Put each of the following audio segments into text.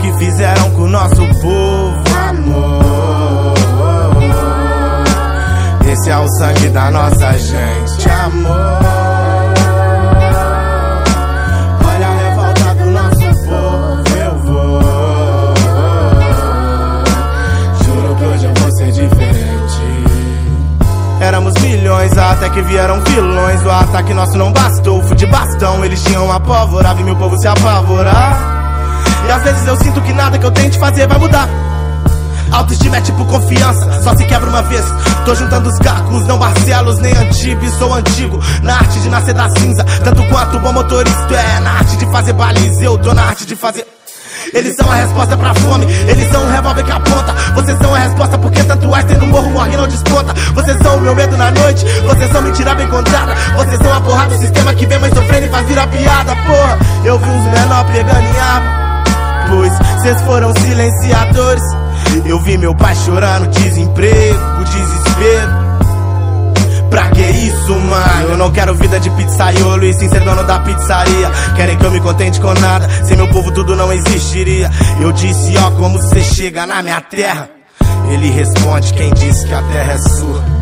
que fizeram com o nosso povo, amor. Esse é o sangue da nossa gente, amor. Olha a revolta do nosso povo, eu vou. Juro que hoje eu vou ser diferente. Éramos milhões, até que vieram vilões. O ataque nosso não bastou, fui de bastão. Eles tinham uma pólvora, vi meu povo se apavorar. E às vezes eu sinto que nada que eu tente fazer vai mudar. Autoestima é tipo confiança, só se quebra uma vez. Tô juntando os cacos, não Barcelos nem Antibes. Sou antigo, na arte de nascer da cinza, tanto quanto bom motorista é na arte de fazer baliza. Eu tô na arte de fazer. Eles são a resposta pra fome, eles são um revólver que aponta. Vocês são a resposta porque tanto as tem no morro, morre não desconta. Vocês são o meu medo na noite, vocês são mentira bem contada. Vocês são a porra do sistema que vem mãe sofrendo e faz virar piada. Porra, eu vi uns menor pegando em arma, pois cês foram silenciadores. Eu vi meu pai chorando, desemprego, desespero. Pra que isso, mano? Eu não quero vida de pizzaiolo e sim ser dono da pizzaria. Querem que eu me contente com nada, sem meu povo tudo não existiria. Eu disse, ó, como cê chega na minha terra? Ele responde, quem disse que a terra é sua?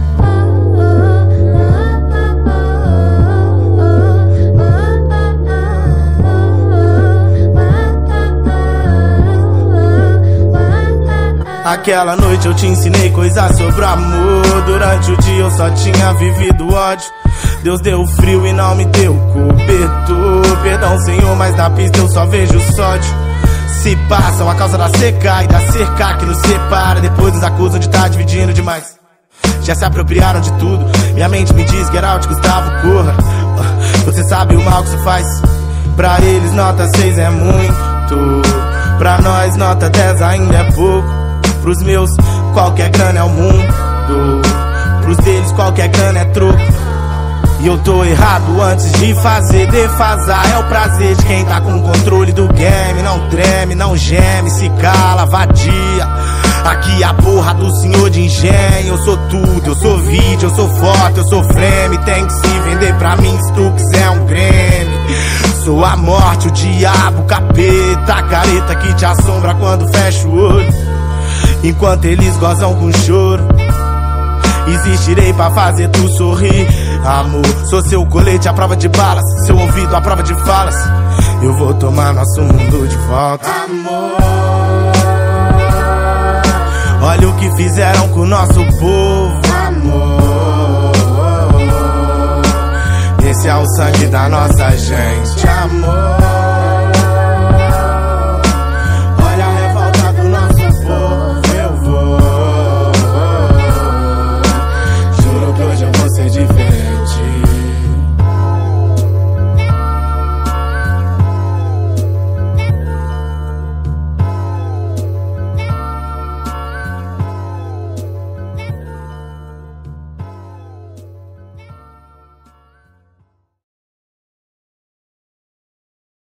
Aquela noite eu te ensinei coisas sobre o amor. Durante o dia eu só tinha vivido ódio. Deus deu frio e não me deu cobertor. Perdão, Senhor, mas na pista eu só vejo sódio. Se passam a causa da seca e da cerca que nos separa. Depois nos acusam de estar dividindo demais. Já se apropriaram de tudo. Minha mente me diz, get out, Gustavo, corra. Você sabe o mal que isso faz. Pra eles nota 6 é muito, pra nós nota 10 ainda é pouco. Pros meus, qualquer grana é o mundo. Pros deles, qualquer grana é troco. E eu tô errado antes de fazer, defasar. É o prazer de quem tá com o controle do game. Não treme, não geme, se cala, vadia. Aqui a porra do senhor de engenho. Eu sou tudo, eu sou vídeo, eu sou foto, eu sou frame. Tem que se vender pra mim se tu quiser um Grammy. Sou a morte, o diabo, o capeta, a careta que te assombra quando fecha o olho. Enquanto eles gozam com choro, existirei pra fazer tu sorrir. Amor, sou seu colete à prova de balas, seu ouvido à prova de falas. Eu vou tomar nosso mundo de volta, amor. Olha o que fizeram com o nosso povo, amor. Esse é o sangue da nossa gente, amor.